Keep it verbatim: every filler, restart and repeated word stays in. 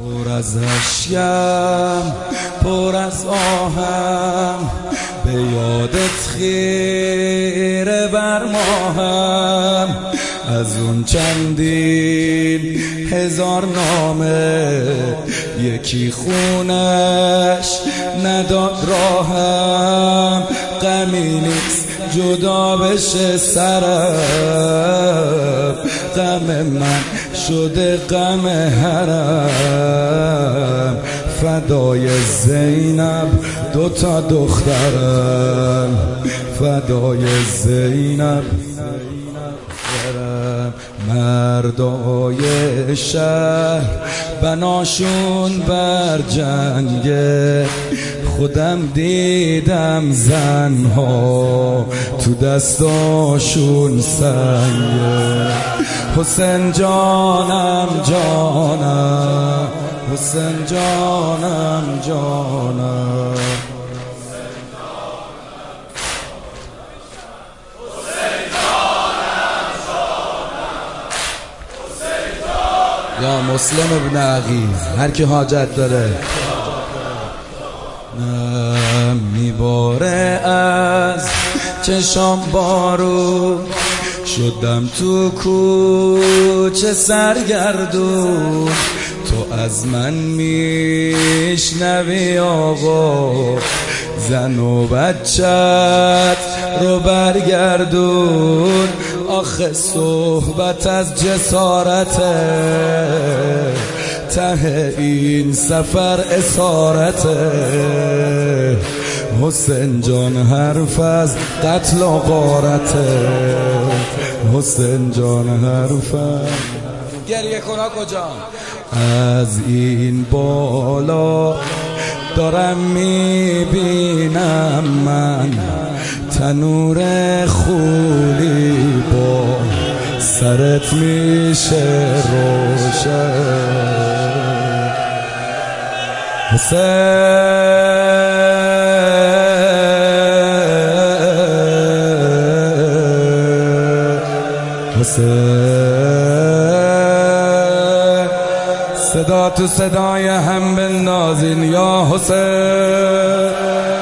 پر از اشکم پر از آهم، به یادت خیره بر ماهم. از اون چندین هزار نامه یکی خونش نداد راهم. غمی نیست جدا بشه سرم، غم من شده غم حرم. فدای زینب دوتا دخترم، فدای زینب مردای شهر بناشون بر جنگه. خودم دیدم زنها تو دستاشون سنگه. حسین جانم جانم، حسین جانم جانم. یا مسلم ابن عقیل، هر کی حاجت داره. میباره از چشام بارو، شدم تو کوچه سرگردون. تو از من میشنوی آقا، زن و بچت رو برگردون. آخه صحبت از جسارته، ته این سفر اسارته. حسین جان حرف از قتل و غارته، حسین جان حرف از گریه کنا کجا؟ از این بالا دارم میبینم من تنور خولی با سرت میشه روشن. حسین صدا تو صدای هم بندازین یا حسین.